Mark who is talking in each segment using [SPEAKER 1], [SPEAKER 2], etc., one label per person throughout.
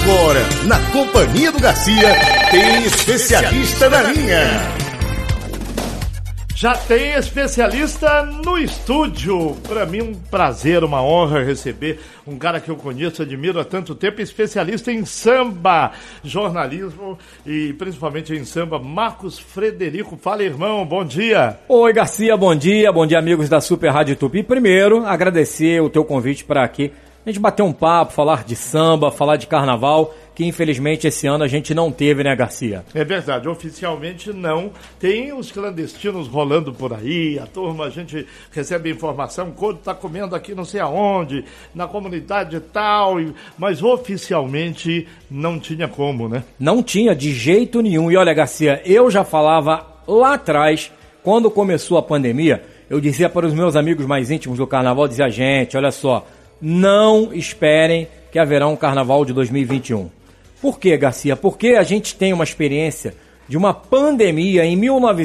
[SPEAKER 1] Agora, na Companhia do Garcia, tem especialista na linha.
[SPEAKER 2] Já tem especialista no estúdio. Para mim, um prazer, uma honra receber um cara que eu conheço, admiro há tanto tempo, especialista em samba, jornalismo e principalmente em samba, Marcos Frederico. Fala, irmão, bom dia.
[SPEAKER 3] Oi, Garcia, bom dia, amigos da Super Rádio Tupi. Primeiro, agradecer o teu convite para aqui a gente bater um papo, falar de samba, falar de carnaval, que infelizmente esse ano a gente não teve, né, Garcia?
[SPEAKER 2] É verdade, oficialmente não. Tem os clandestinos rolando por aí, a turma, a gente recebe informação, o Couto tá comendo aqui não sei aonde, na comunidade tal, mas oficialmente não tinha como, né? Não tinha de jeito nenhum. E olha, Garcia, eu já falava lá atrás, quando começou a pandemia, eu dizia para os meus amigos mais íntimos do carnaval, dizia, gente, olha só, não esperem que haverá um carnaval de 2021. Por quê, Garcia? Porque a gente tem uma experiência de uma pandemia em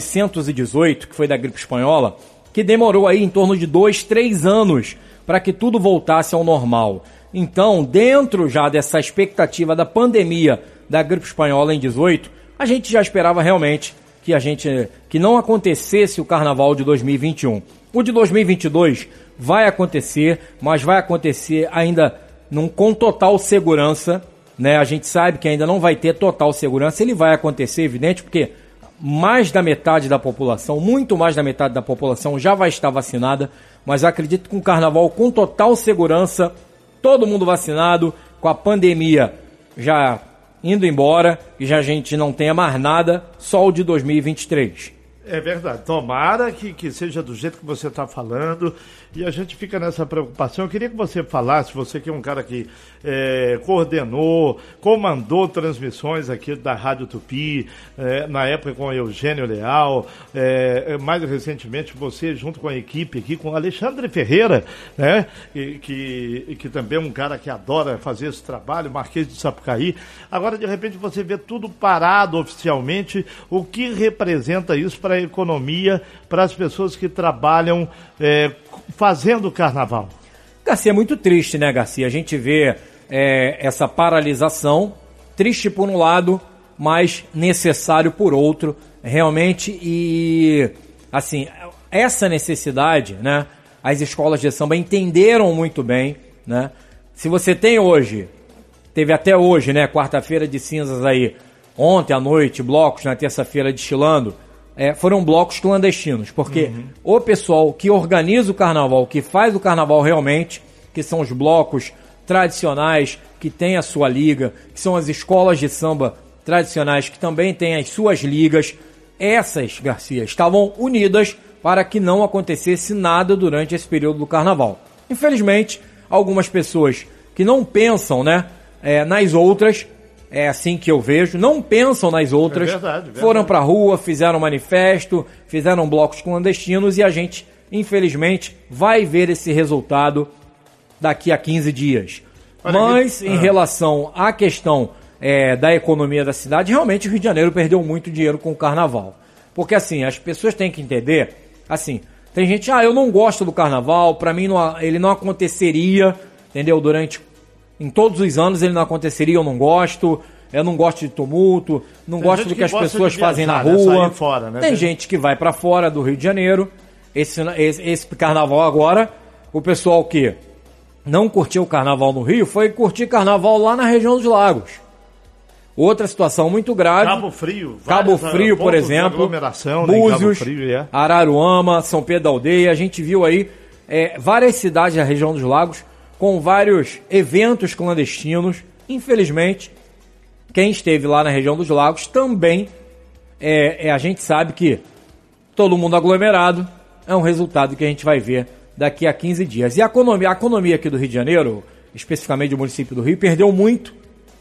[SPEAKER 2] 1918, que foi da gripe espanhola, que demorou aí em torno de 2-3 anos para que tudo voltasse ao normal. Então, dentro já dessa expectativa da pandemia da gripe espanhola em 18, a gente já esperava realmente que não acontecesse o carnaval de 2021. O de 2022 vai acontecer, mas vai acontecer ainda com total segurança, né? A gente sabe que ainda não vai ter total segurança, ele vai acontecer, evidente, porque mais da metade da população, muito mais da metade da população já vai estar vacinada, mas acredito que com o carnaval com total segurança, todo mundo vacinado, com a pandemia já indo embora, e já a gente não tenha mais nada, só o de 2023. É verdade, tomara que seja do jeito que você está falando, e a gente fica nessa preocupação. Eu queria que você falasse, você que é um cara que coordenou, comandou transmissões aqui da Rádio Tupi, na época com Eugênio Leal, mais recentemente você junto com a equipe aqui, com Alexandre Ferreira, né, que também é um cara que adora fazer esse trabalho, Marquês de Sapucaí. Agora, de repente, você vê tudo parado oficialmente, o que representa isso para a economia, para as pessoas que trabalham fazendo carnaval?
[SPEAKER 3] Garcia, é muito triste, né, Garcia? A gente vê essa paralisação, triste por um lado, mas necessário por outro, realmente, e assim, essa necessidade, né, as escolas de samba entenderam muito bem, né? Se você tem hoje, teve até hoje, né, quarta-feira de cinzas aí, ontem à noite, blocos na terça-feira desfilando, foram blocos clandestinos, porque o pessoal que organiza o carnaval, que faz o carnaval realmente, que são os blocos tradicionais, que tem a sua liga, que são as escolas de samba tradicionais, que também têm as suas ligas, essas, Garcia, estavam unidas para que não acontecesse nada durante esse período do carnaval. Infelizmente, algumas pessoas que não pensam, né, nas outras, é assim que eu vejo, não pensam nas outras, verdade. Foram pra rua, fizeram manifesto, fizeram blocos clandestinos e a gente, infelizmente, vai ver esse resultado daqui a 15 dias. Mas, em relação à questão da economia da cidade, realmente o Rio de Janeiro perdeu muito dinheiro com o carnaval. Porque, assim, as pessoas têm que entender, assim, tem gente, eu não gosto do carnaval, pra mim ele não aconteceria, entendeu, em todos os anos ele não aconteceria, eu não gosto de tumulto, não gosto do que as pessoas fazem na rua. Fora, né? Tem gente que vai pra fora do Rio de Janeiro, esse carnaval agora, o pessoal que não curtiu o carnaval no Rio foi curtir carnaval lá na região dos Lagos. Outra situação muito grave. Cabo Frio, por exemplo, Búzios, Araruama, São Pedro da Aldeia, a gente viu aí várias cidades da região dos Lagos com vários eventos clandestinos. Infelizmente, quem esteve lá na região dos Lagos também, a gente sabe que todo mundo aglomerado é um resultado que a gente vai ver daqui a 15 dias. E a economia aqui do Rio de Janeiro, especificamente do município do Rio, perdeu muito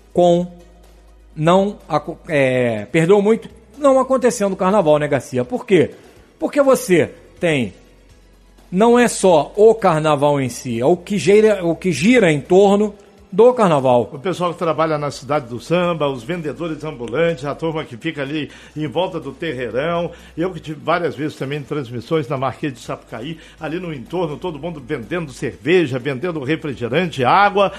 [SPEAKER 3] não acontecendo o carnaval, né, Garcia? Por quê? Porque você tem... Não é só o carnaval em si, é o que gira em torno do carnaval.
[SPEAKER 2] O pessoal que trabalha na cidade do samba, os vendedores ambulantes, a turma que fica ali em volta do terreirão. Eu que tive várias vezes também transmissões na Marquês de Sapucaí, ali no entorno, todo mundo vendendo cerveja, vendendo refrigerante, água,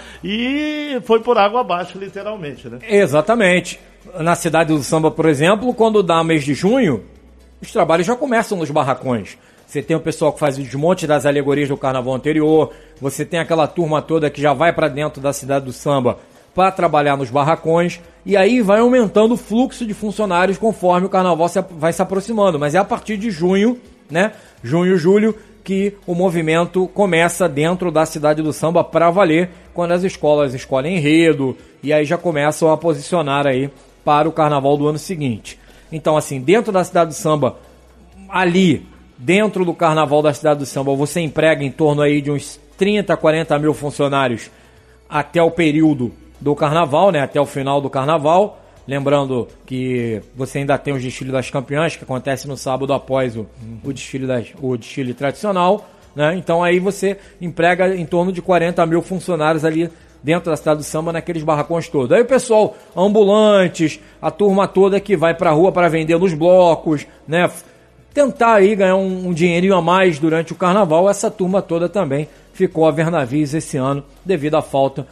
[SPEAKER 2] e foi por água abaixo, literalmente, né?
[SPEAKER 3] Exatamente. Na cidade do samba, por exemplo, quando dá mês de junho, os trabalhos já começam nos barracões. Você tem o pessoal que faz o desmonte das alegorias do carnaval anterior, você tem aquela turma toda que já vai para dentro da cidade do samba para trabalhar nos barracões, e aí vai aumentando o fluxo de funcionários conforme o carnaval vai se aproximando. Mas é a partir de junho, né? Junho, julho, que o movimento começa dentro da cidade do samba para valer, quando as escolas escolhem enredo, e aí já começam a posicionar aí para o carnaval do ano seguinte. Então, assim, dentro da cidade do samba, ali, dentro do carnaval da cidade do samba, você emprega em torno aí de uns 30, 40 mil funcionários até o período do carnaval, né? Até o final do carnaval. Lembrando que você ainda tem os desfiles das campeãs, que acontece no sábado após o desfile tradicional, né? Então aí você emprega em torno de 40 mil funcionários ali dentro da cidade do samba, naqueles barracões todos. Aí o pessoal, ambulantes, a turma toda que vai pra rua para vender nos blocos, né? Tentar aí ganhar um dinheirinho a mais durante o carnaval. Essa turma toda também ficou a ver navios esse ano, devido à falta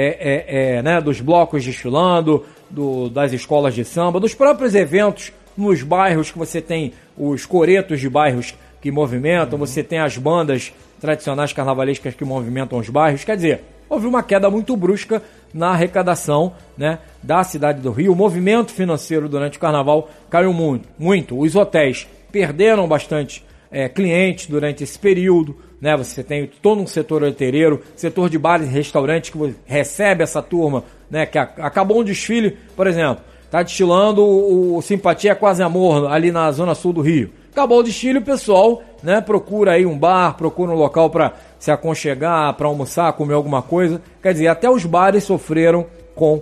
[SPEAKER 3] né, dos blocos desfilando, das escolas de samba, dos próprios eventos nos bairros, que você tem os coretos de bairros que movimentam, você tem as bandas tradicionais carnavalescas que movimentam os bairros. Quer dizer, houve uma queda muito brusca na arrecadação, né, da cidade do Rio. O movimento financeiro durante o carnaval caiu muito. Os hotéis perderam bastante clientes durante esse período, né? Você tem todo um setor hoteleiro, setor de bares e restaurantes que recebe essa turma, né? Que acabou um desfile, por exemplo, tá desfilando o Simpatia Quase Amor ali na zona sul do Rio. Acabou o desfile, o pessoal, né, procura aí um bar, procura um local para se aconchegar, para almoçar, comer alguma coisa. Quer dizer, até os bares sofreram com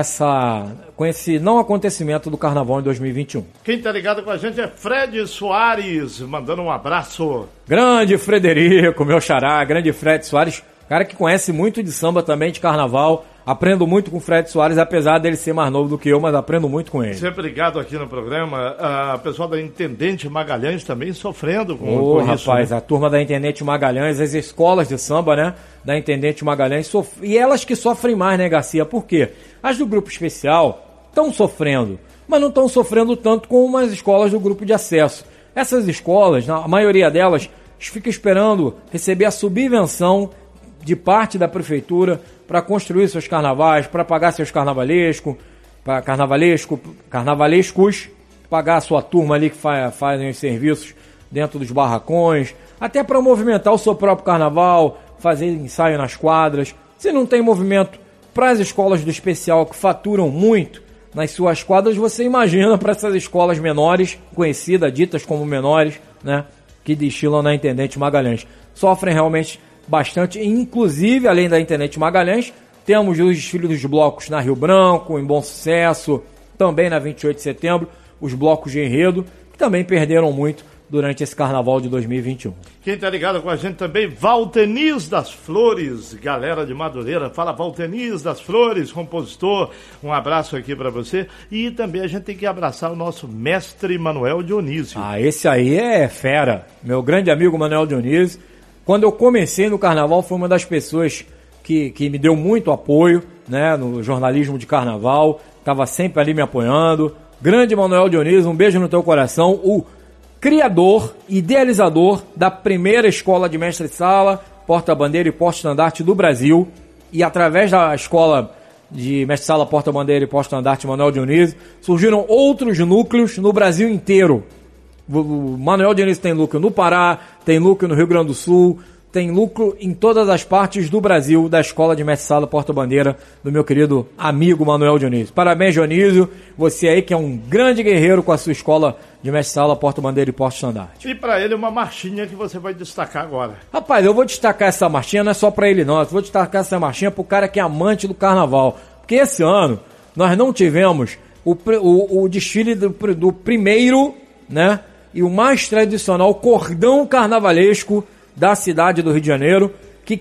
[SPEAKER 3] esse não acontecimento do carnaval em 2021.
[SPEAKER 2] Quem tá ligado com a gente é Fred Soares, mandando um abraço.
[SPEAKER 3] Grande Frederico, meu xará, grande Fred Soares, cara que conhece muito de samba também, de carnaval. Aprendo muito com o Fred Soares, apesar dele ser mais novo do que eu, mas aprendo muito com ele.
[SPEAKER 2] Sempre ligado aqui no programa. A pessoal da Intendente Magalhães também sofrendo com isso.
[SPEAKER 3] Rapaz,
[SPEAKER 2] né?
[SPEAKER 3] A turma da Intendente Magalhães, as escolas de samba, né, da Intendente Magalhães, e elas que sofrem mais, né, Garcia? Por quê? As do grupo especial estão sofrendo, mas não estão sofrendo tanto como as escolas do grupo de acesso. Essas escolas, a maioria delas, fica esperando receber a subvenção de parte da prefeitura para construir seus carnavais, para pagar seus carnavalescos, pagar a sua turma ali que fazem os serviços dentro dos barracões, até para movimentar o seu próprio carnaval, fazer ensaio nas quadras. Se não tem movimento para as escolas do especial que faturam muito nas suas quadras, você imagina para essas escolas menores, conhecidas, ditas como menores, né, que desfilam na Intendente Magalhães. Sofrem realmente bastante, inclusive, além da Intendente Magalhães, temos os desfiles dos blocos na Rio Branco, em Bom Sucesso, também na 28 de setembro, os blocos de enredo, que também perderam muito durante esse carnaval de 2021.
[SPEAKER 2] Quem tá ligado com a gente também, Valtenis das Flores, galera de Madureira. Fala, Valtenis das Flores, compositor, um abraço aqui para você. E também a gente tem que abraçar o nosso mestre Manuel Dionísio.
[SPEAKER 3] Esse aí é fera, meu grande amigo Manuel Dionísio. Quando eu comecei no carnaval, foi uma das pessoas que me deu muito apoio, né, no jornalismo de carnaval, estava sempre ali me apoiando. Grande Manuel Dionísio, um beijo no teu coração, o criador, idealizador da primeira escola de mestre-sala, porta-bandeira e porta-estandarte do Brasil. E através da escola de mestre-sala, porta-bandeira e porta-estandarte Manuel Dionísio, surgiram outros núcleos no Brasil inteiro. O Manuel Dionísio tem núcleo no Pará, tem núcleo no Rio Grande do Sul, tem núcleo em todas as partes do Brasil da escola de mestre-sala porta-bandeira do meu querido amigo Manuel Dionísio. Parabéns, Dionísio, você aí que é um grande guerreiro com a sua escola de mestre-sala porta-bandeira e porta-estandarte.
[SPEAKER 2] E para ele uma marchinha que você vai destacar agora.
[SPEAKER 3] Rapaz, eu vou destacar essa marchinha, não é só para ele não, eu vou destacar essa marchinha pro cara que é amante do carnaval. Porque esse ano nós não tivemos o desfile do primeiro, né, e o mais tradicional cordão carnavalesco da cidade do Rio de Janeiro, que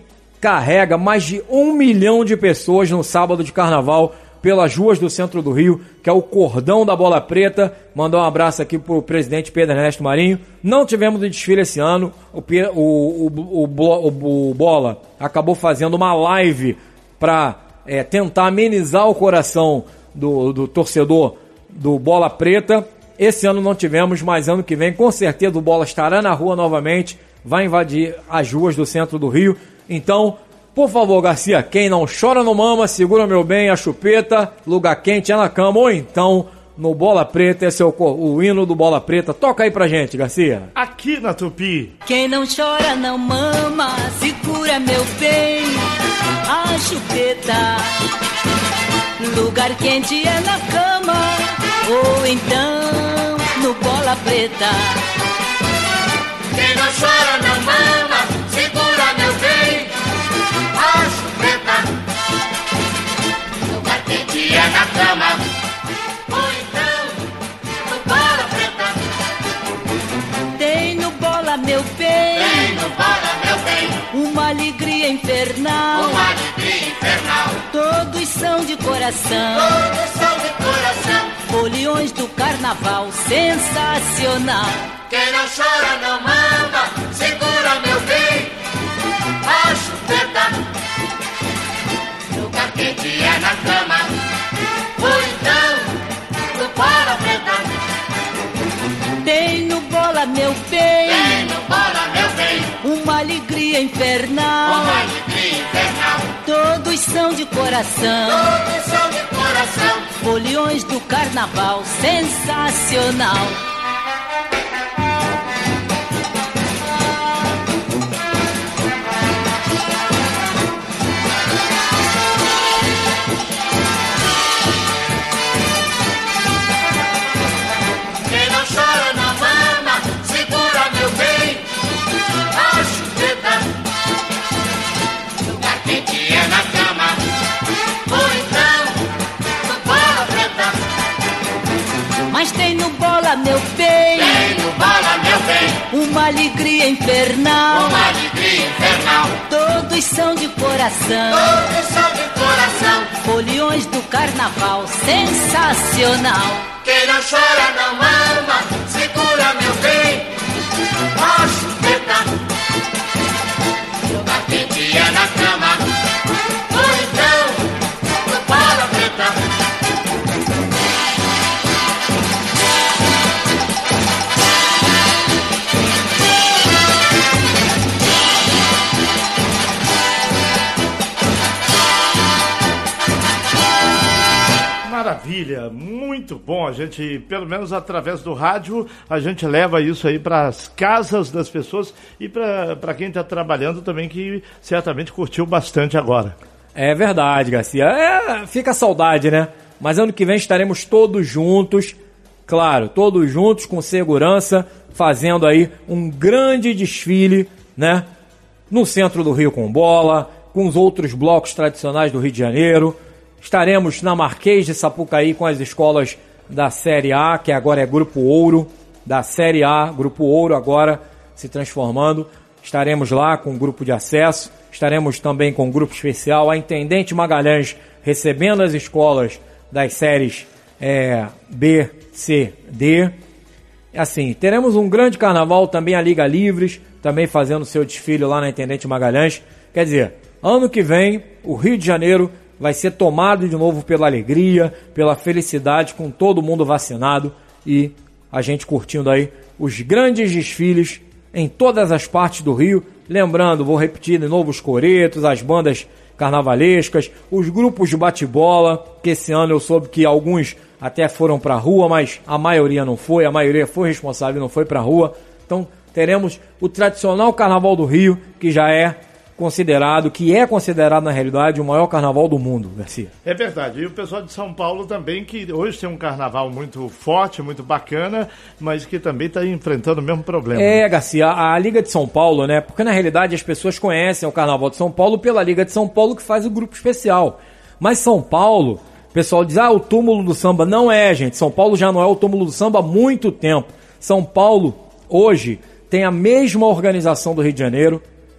[SPEAKER 3] carrega mais de 1 milhão de pessoas no sábado de carnaval pelas ruas do centro do Rio, que é o Cordão da Bola Preta. Mandar um abraço aqui pro presidente Pedro Ernesto Marinho. Não tivemos o desfile esse ano. O Bola acabou fazendo uma live para tentar amenizar o coração do torcedor do Bola Preta. Esse ano não tivemos, mas ano que vem com certeza o Bola estará na rua novamente, vai invadir as ruas do centro do Rio. Então, por favor, Garcia, quem não chora não mama, segura meu bem a chupeta, lugar quente é na cama, ou então no Bola Preta, esse é o hino do Bola Preta. Toca aí pra gente, Garcia.
[SPEAKER 2] Aqui na Tupi.
[SPEAKER 4] Quem não chora não mama, segura meu bem a chupeta, lugar quente é na cama, ou então no Bola Preta.
[SPEAKER 5] Quem não chora não mama, segura meu bem a chupeta, lugar quente é na cama, ou então no Bola Preta.
[SPEAKER 4] Tem no Bola meu bem,
[SPEAKER 5] Tem no Bola meu bem
[SPEAKER 4] uma alegria infernal,
[SPEAKER 5] uma alegria infernal.
[SPEAKER 4] todos são de coração,
[SPEAKER 5] Todos são de coração.
[SPEAKER 4] foliões do carnaval sensacional.
[SPEAKER 5] Quem não chora não mama, segura meu bem a chupeta, lugar quente é na cama, ou então no Bola Preta.
[SPEAKER 4] Tem no Bola meu
[SPEAKER 5] Tem
[SPEAKER 4] bem,
[SPEAKER 5] no Bola meu bem
[SPEAKER 4] uma alegria infernal,
[SPEAKER 5] uma alegria infernal.
[SPEAKER 4] todos são de coração,
[SPEAKER 5] Todos são de coração.
[SPEAKER 4] foliões do carnaval sensacional.
[SPEAKER 5] Quem não chora não mama, segura meu bem a chupeta, lugar quente é na cama, ou então no Bola Preta.
[SPEAKER 4] Mas tem no Bola meu bem,
[SPEAKER 5] Tem no Bola meu bem
[SPEAKER 4] uma alegria infernal,
[SPEAKER 5] uma alegria infernal.
[SPEAKER 4] todos são de coração,
[SPEAKER 5] Todos são de coração.
[SPEAKER 4] foliões do carnaval sensacional.
[SPEAKER 5] Quem não chora não mama, segura meu bem a chupeta, lugar quente é na cama, ou então no Bola Preta.
[SPEAKER 2] Maravilha, muito bom. A gente, pelo menos através do rádio, a gente leva isso aí para as casas das pessoas e para quem está trabalhando também, que certamente curtiu bastante agora.
[SPEAKER 3] É verdade, Garcia. Fica a saudade, né? Mas ano que vem estaremos todos juntos, claro, todos juntos com segurança, fazendo aí um grande desfile, né? No centro do Rio com Bola, com os outros blocos tradicionais do Rio de Janeiro. Estaremos na Marquês de Sapucaí com as escolas da Série A, que agora é Grupo Ouro, da Série A, Grupo Ouro agora se transformando. Estaremos lá com o grupo de acesso, estaremos também com o grupo especial, a Intendente Magalhães recebendo as escolas das séries B, C, D. Assim, teremos um grande carnaval, também a Liga Livres, também fazendo seu desfile lá na Intendente Magalhães. Quer dizer, ano que vem, o Rio de Janeiro vai ser tomado de novo pela alegria, pela felicidade, com todo mundo vacinado e a gente curtindo aí os grandes desfiles em todas as partes do Rio. Lembrando, vou repetir de novo, os coretos, as bandas carnavalescas, os grupos de bate-bola, que esse ano eu soube que alguns até foram pra rua, mas a maioria não foi, a maioria foi responsável e não foi pra rua. Então teremos o tradicional Carnaval do Rio, que é considerado na realidade o maior carnaval do mundo, Garcia.
[SPEAKER 2] É verdade, e o pessoal de São Paulo também, que hoje tem um carnaval muito forte, muito bacana, mas que também está enfrentando o mesmo problema.
[SPEAKER 3] Garcia, a Liga de São Paulo, né, porque na realidade as pessoas conhecem o Carnaval de São Paulo pela Liga de São Paulo, que faz o grupo especial, mas São Paulo, o pessoal diz, o túmulo do samba. Não é, gente, São Paulo já não é o túmulo do samba há muito tempo. São Paulo hoje tem a mesma organização do Rio de Janeiro,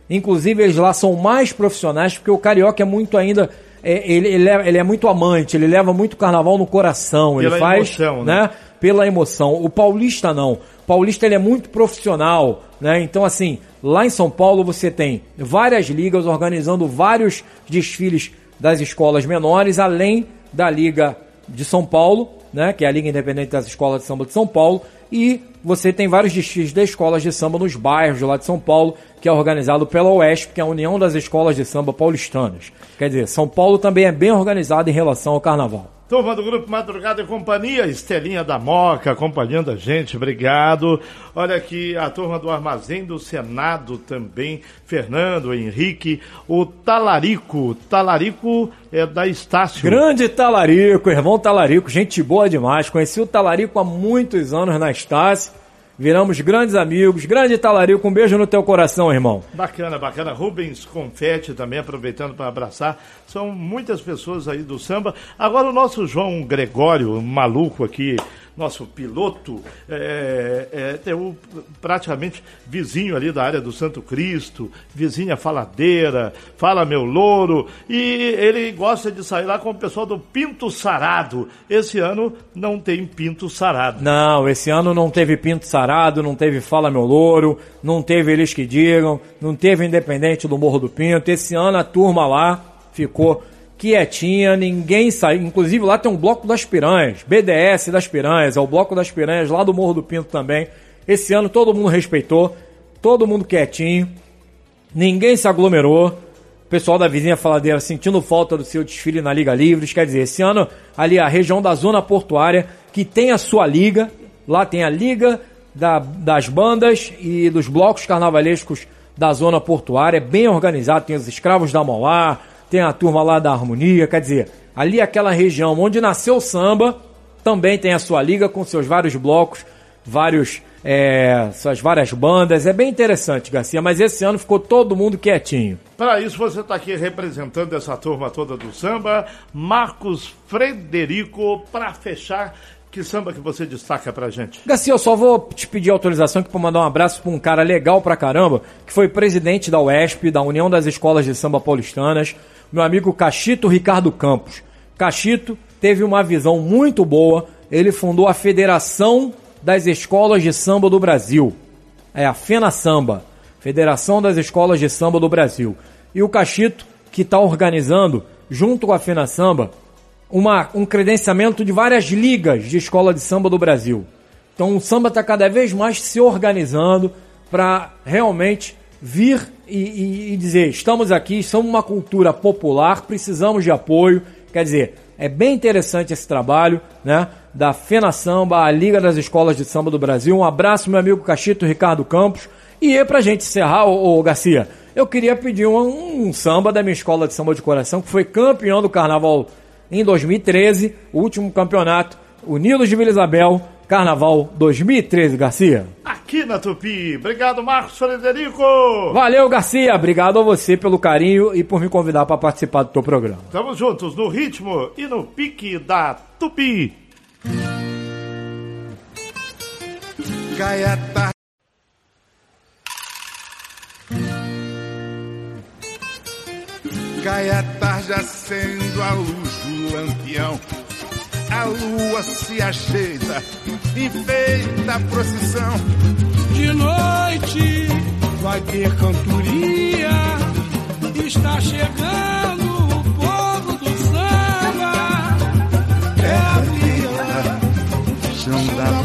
[SPEAKER 3] Inclusive, eles lá são mais profissionais, porque o carioca é muito ainda... Ele é muito amante, ele leva muito carnaval no coração.
[SPEAKER 2] Pela
[SPEAKER 3] ele faz,
[SPEAKER 2] emoção, né?
[SPEAKER 3] Pela emoção. O paulista não. O paulista ele é muito profissional, né? Então, assim, lá em São Paulo você tem várias ligas organizando vários desfiles das escolas menores, além da Liga de São Paulo, né? Que é a Liga Independente das Escolas de Samba de São Paulo. E você tem vários desfiles de escolas de samba nos bairros lá de São Paulo, que é organizado pela UESP, que é a União das Escolas de Samba Paulistanas. Quer dizer, São Paulo também é bem organizado em relação ao carnaval.
[SPEAKER 2] Turma do Grupo Madrugada e Companhia, Estelinha da Moca acompanhando a gente, obrigado. Olha aqui a turma do Armazém do Senado também, Fernando, Henrique, o Talarico é da Estácio.
[SPEAKER 3] Grande Talarico, irmão Talarico, gente boa demais, conheci o Talarico há muitos anos na Estácio. Viramos grandes amigos. Grande Talarico, um beijo no teu coração, irmão.
[SPEAKER 2] Bacana. Rubens Confetti também, aproveitando para abraçar. São muitas pessoas aí do samba. Agora o nosso João Gregório, maluco aqui, nosso piloto, praticamente vizinho ali da área do Santo Cristo, vizinha faladeira, fala meu louro, e ele gosta de sair lá com o pessoal do Pinto Sarado. Esse ano não tem Pinto Sarado.
[SPEAKER 3] Não, esse ano não teve Pinto Sarado, não teve Fala Meu Louro, não teve Eles Que Digam, não teve Independente do Morro do Pinto. Esse ano a turma lá ficou quietinha, ninguém saiu. Inclusive lá tem um bloco das piranhas, BDS das piranhas, é o bloco das piranhas lá do Morro do Pinto também. Esse ano todo mundo respeitou, todo mundo quietinho, ninguém se aglomerou. O pessoal da vizinha faladeira sentindo falta do seu desfile na Liga Livres. Quer dizer, esse ano ali a região da Zona Portuária, que tem a sua liga, lá tem a Liga das bandas e dos blocos carnavalescos da Zona Portuária, bem organizado, tem os Escravos da Mauá, tem a turma lá da Harmonia, quer dizer, ali aquela região onde nasceu o samba, também tem a sua liga com seus vários blocos, suas várias bandas, é bem interessante, Garcia, mas esse ano ficou todo mundo quietinho.
[SPEAKER 2] Para isso você está aqui representando essa turma toda do samba, Marcos Frederico, para fechar, que samba que você destaca pra gente?
[SPEAKER 3] Garcia, eu só vou te pedir autorização aqui para mandar um abraço para um cara legal pra caramba, que foi presidente da UESP, da União das Escolas de Samba Paulistanas, meu amigo Cachito Ricardo Campos. Cachito teve uma visão muito boa, ele fundou a Federação das Escolas de Samba do Brasil. É a FENASAMBA, Federação das Escolas de Samba do Brasil. E o Cachito, que está organizando, junto com a FENASAMBA, um credenciamento de várias ligas de escola de samba do Brasil. Então o samba está cada vez mais se organizando para realmente vir e dizer, estamos aqui, somos uma cultura popular, precisamos de apoio. Quer dizer, é bem interessante esse trabalho, né, da FENASAMBA, a Liga das Escolas de Samba do Brasil. Um abraço, meu amigo Cachito Ricardo Campos. E para a gente encerrar, ô Garcia, eu queria pedir um samba da minha escola de samba de coração, que foi campeão do Carnaval em 2013, o último campeonato, Unidos de Vila Isabel, Carnaval 2013, Garcia.
[SPEAKER 2] Aqui na Tupi. Obrigado, Marcos Frederico.
[SPEAKER 3] Valeu, Garcia. Obrigado a você pelo carinho e por me convidar para participar do teu programa.
[SPEAKER 2] Estamos juntos no ritmo e no pique da Tupi.
[SPEAKER 6] Gaiata. Gaia tarde acendo a luz do lampião, a lua se ajeita, enfeita a procissão.
[SPEAKER 7] De noite vai ter cantoria, está chegando o povo do samba.
[SPEAKER 6] É a vida, chão da